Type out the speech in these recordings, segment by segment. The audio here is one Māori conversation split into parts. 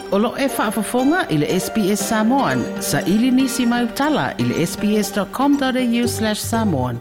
Olo e whaafafonga i le SBS Samoan. Sa ili nisi mai utala i le sbs.com.au/Samoan.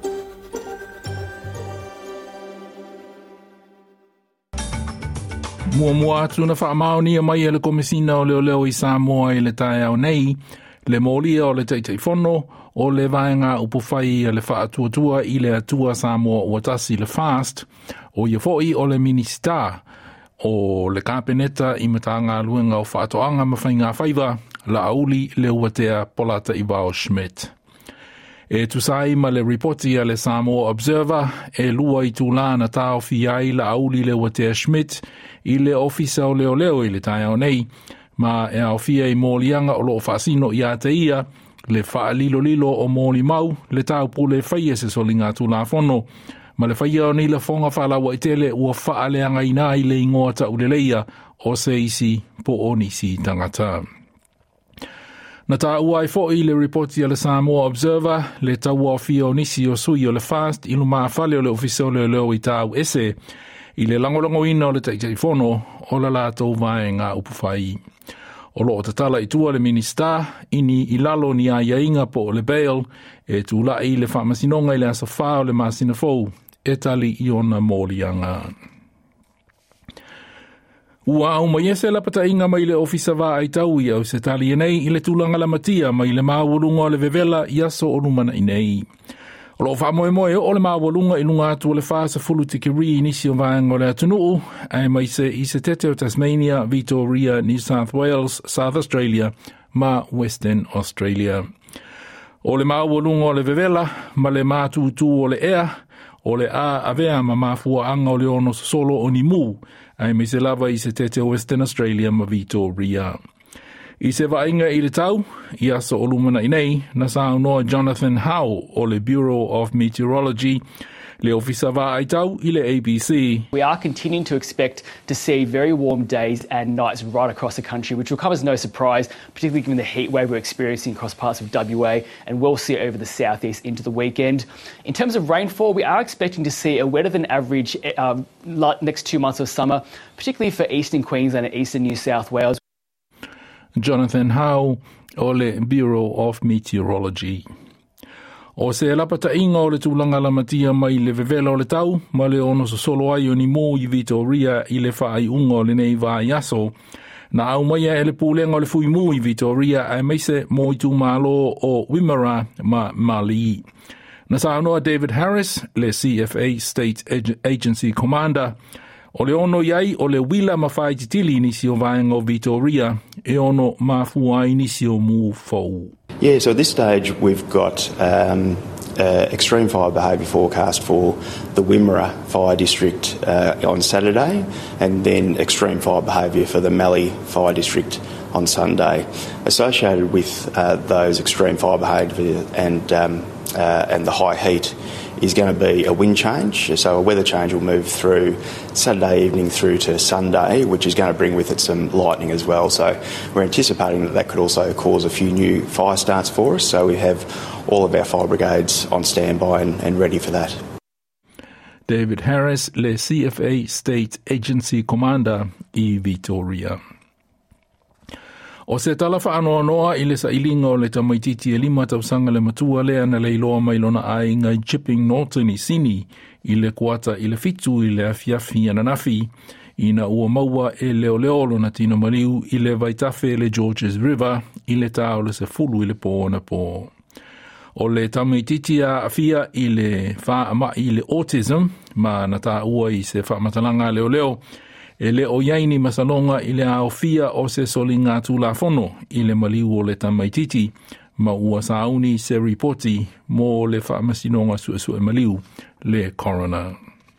Mua atu na whaamaonia mai e le komisina o leo i Samoa i le tae au nei, le molia o le teiteifono, o le vaenga upufai e le whaatuatua i le atua Samoa ua tasi le fast, o ia foi o le minister, o le kapeneta i matanga luenga o whaatoanga mawhainga whaiva, la auli le uatea Polata Ivao Schmidt. E tusai ma le reporti a le Samoa Observer e lua i tūlana tau fiai la auli le uatea Schmidt i le ofisa o leo i le tae au nei, ma e au fia i mōlianga o loo whaasino i ate ia, le wha lilo o mōli mau, le tau pule whaia se solinga tūlafono, ma le whaia o ni le whonga whalawa i tele ua wha leanga ina i le ingoa ta uleleia o se isi po o nisi tangata. Na tā ua i fo i le reporti a le Samoa Observer, le tau o fia o nisi o sui o le fast, ilu maa whale o le ofisa o leo i tau ese, i le langolongo ina o le teiteifono o la lātou vaenga upufai. O loo tatala i tua le minister, ini i lalo ni a iainga po o le bail, e tūla i le whamasinonga i le asa whao le masina fau, e tali i ona mōlianga. Ua au mai ese la pata inga mai le ofisa wa ai tau i au se tali e nei i le tūlanga la matia mai le maawalunga o le vevela i aso o numana i nei. O loo whamoe o le maawalunga i lunga atu o le whaasa fulu tikiri inisi o vaenga o le atunuu, ai mai se i se tete o Tasmania, Victoria, New South Wales, South Australia, ma Western Australia. O le maawalunga o le vevela, ma le mātutu o le ea, o le a avea ma mafua anga o le ono solo o ni mu, ai mai se lava i se tete o Western Australia ma Victoria. I se vainga i le tau, i aso o lumana i nei, na sao noa Jonathan Howe o le Bureau of Meteorology, le ofisa va ai tau i le ABC. We are continuing to expect to see very warm days and nights right across the country, which will come as no surprise, particularly given the heat wave we're experiencing across parts of WA, and we'll see it over the southeast into the weekend. In terms of rainfall, we are expecting to see a wetter than average next 2 months of summer, particularly for eastern Queensland and eastern New South Wales. Jonathan Howe o le Bureau of Meteorology. O se lapata inga o le tūlanga la matia mai le vevela o le tau, ma le ono so solo ai o ni mō i Victoria i le whaai unga o le nei vā yaso. Na au maia e le pūlenga o le fui mū i Victoria ai meise mō i tū mālo o Wimmera ma Mali. Na sa anoa David Harris, le CFA State Agency Commander, o le ono iai o le wila mawhai titili nisi o vaenga o Victoria, e ono mafuai nisi o mū fau. Yeah, so at this stage we've got extreme fire behaviour forecast for the Wimmera Fire District on Saturday, and then extreme fire behaviour for the Mallee Fire District on Sunday. Associated with those extreme fire behaviour and the high heat is going to be a wind change. So a weather change will move through Saturday evening through to Sunday, which is going to bring with it some lightning as well. So we're anticipating that could also cause a few new fire starts for us. So we have all of our fire brigades on standby and ready for that. David Harris, le CFA State Agency Commander i Victoria. O se talafa anoa noa i le sa ilinga o le tamaititi e 5 tausanga le matua lea na leiloa mailona ai ngai Chipping Norton i sini i le kuata i le fitu i le afiafi ananafi i na ua maua e leo na tino mariu i le vaitafe le Georges River i le tau le se fulu i le po na po. O le tamaititi a afia i le wha i le autism ma na ta ua i se wha matalanga leo e le o yaini masalonga i le aofia o se solinga tūlafono i le maliu o le tamaititi ma ua sauni se reporti mo le whaamasinonga su maliu le coroner.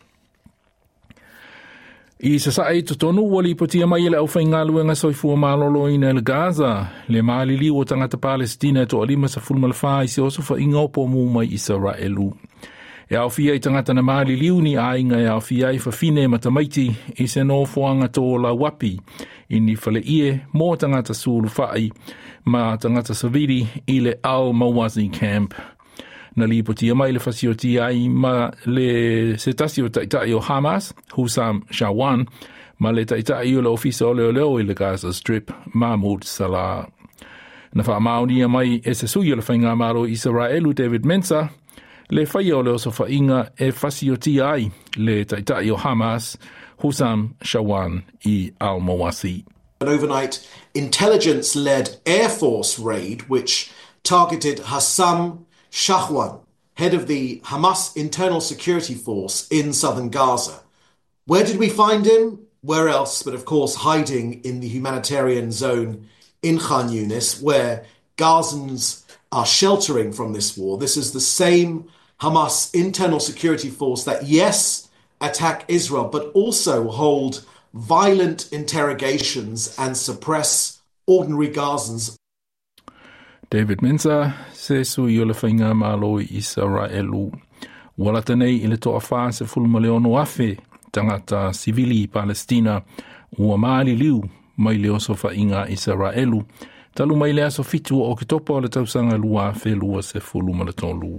I sa sae tutonu wali potia mai le au whainga luenga soifua malolo ina le Gaza, le maalili o tangata Palestina to alima sa fulmalwha i se osofa ingopo mu mai Israelu. E au fia i tangata na maaliliu ni a inga e au fia i whawhine matamaiti i se no fuanga tō la wapi i ni whale ie mō tangata sulu whai ma tangata saviri i le Al Mawazi Camp. Na li potia mai le whasioti ai ma le se tasi o taitai o Hamas, Hussam Shawan, Ma le taitai o le ofisa o leo i le Gaza Strip, Mahmoud Salah. Na whaamaunia mai e se sui o le whainga maro Israelu David Mensa, le whaia o leo so whainga e whasioti ai le taitai o Hamas, Hussam Shawan I al-Mawasi. An overnight intelligence-led Air Force raid which targeted Hussam Shawan, head of the Hamas Internal Security Force in southern Gaza. Where did we find him? Where else but, of course, hiding in the humanitarian zone in Khan Yunis, where Gazans are sheltering from this war. This is the same Hamas Internal Security Force that, yes, attack Israel, but also hold violent interrogations and suppress ordinary Gazans. David Mensa, se sui o le whainga malo I Israelu. Wala tenei I le toa wha se fulma leono afe, tangata sivili Palestina, ua maali liu, mai leo so whainga Israelu. Talu mai lea so fitu o ki topa o le tausanga lua fe lua se fuluma le tolu.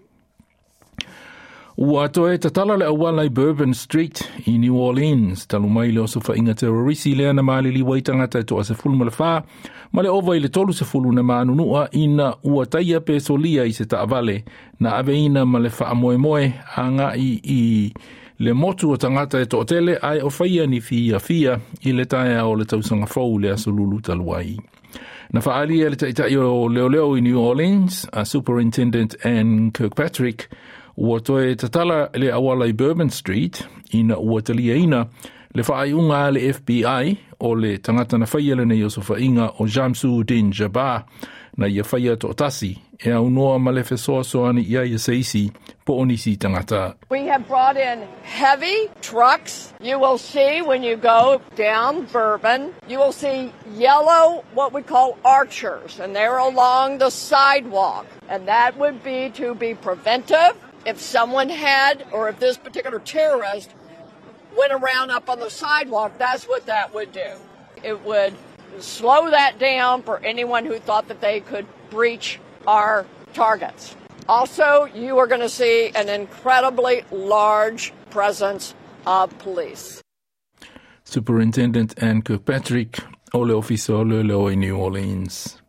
Ua toe tatala le awala I Bourbon Street I New Orleans, talu mai leo so whainga terrorisi lea na maali li waitangata toa se fuluma le wha, ma le ova I le tolu se fulu na maanunua ina ua taia pe solia I se taavale na aveina ma le wha moe moe a I le motu o tangata e tootele ai o whaia ni fia I le taia o le tausanga fau le asolulu taluai. Na whaali e le taitai o leo I New Orleans, a Superintendent Anne Kirkpatrick, ua toe tatala le awala I Bourbon Street, ina ua talia ina, le whaaiunga le FBI o le tangata na whaia le nei o so whainga o Jamsuddin Jabbar, na ia whaia to tasi, e au noa ma le whesoa soani ia ia seisi po onisi tangata. We have brought in heavy trucks. You will see when you go down Bourbon, you will see yellow, what we call archers, and they're along the sidewalk. And that would be to be preventive. If someone had, or if this particular terrorist went around up on the sidewalk, that's what that would do. It would slow that down for anyone who thought that they could breach our targets. Also, you are going to see an incredibly large presence of police. Superintendent Anne Kirkpatrick, o le ofisa o leo I New Orleans.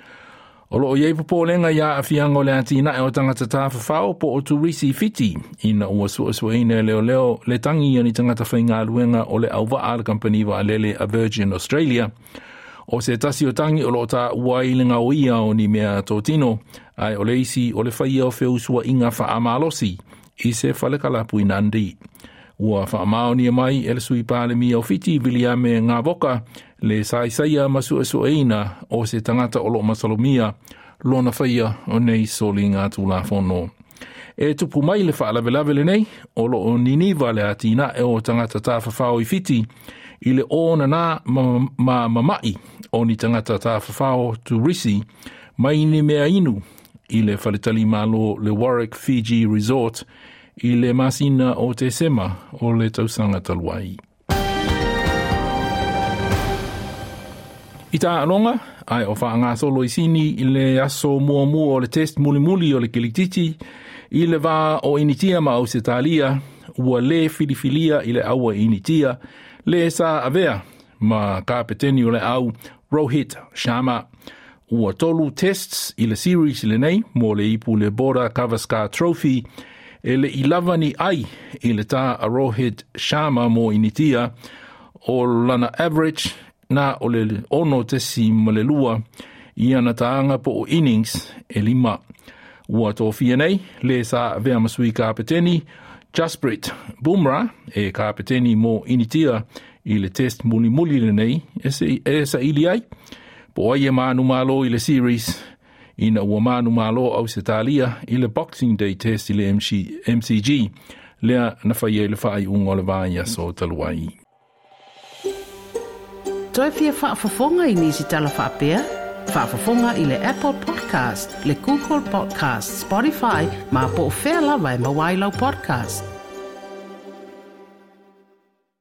O loo iei popolenga ia a fianga o le atina e o tangata tāwhawhao po o turisi fiti ina ua suasuaina leo le tangi ani tangata whainga aluenga o le auwa ala kampaniwa a lele a Virgin Australia. O se tasi o tangi o loo ta ua ilinga o ia o ni mea tōtino ai o le isi o le whaia o whiusua inga whaamalosi I se whalekalapu I Nandi. Ua whaamao ni mai e le sui pāle mi o fiti Viliame ngā voka le saisaia masuasuaina o se tangata o loo masalomia lona whaia o nei soli ngā tūla whono. E tupu mai le whaalavelave le nei o loo niniva le atina e o tangata tāwhawhao I fiti I le ona nā mamai o ni tangata tāwhawhao turisi mai ni mea inu I le whaletali malo le Warwick Fiji Resort I le masina o te sema o le tausanga taluai. I tā alonga, ai o whaanga solo I sini I le aso mua o le test muli o le kilititi, I le wā o initia ma au se talia, ua le filifilia I le aua initia, le sa avea ma kāpeteni o le au Rohit Sharma. Ua tolu tests I le series le nei, mo le ipu le Border Gavaskar Trophy, e le ilavani ai I le tā a Rohit Sharma mo initia, o lana average na o le ono tesi malelua I ana taanga po o innings e 5. Ua tōwhia nei, le sa vea masui kāpeteni, Jasprit Bumrah e kāpeteni mo initia I le test muli le nei, e sa ili ai. Po ai e manu malo I le series, ina ua manu malo au se talia I le Boxing Day test I le MCG, lea na whaia le whai ungo le vāia so taluai. Toi fia whaafafonga I nisi tala whaapea? Whaafafonga I le Apple Podcast, le Google Podcast, Spotify, ma po whea lawa e mawailau podcast.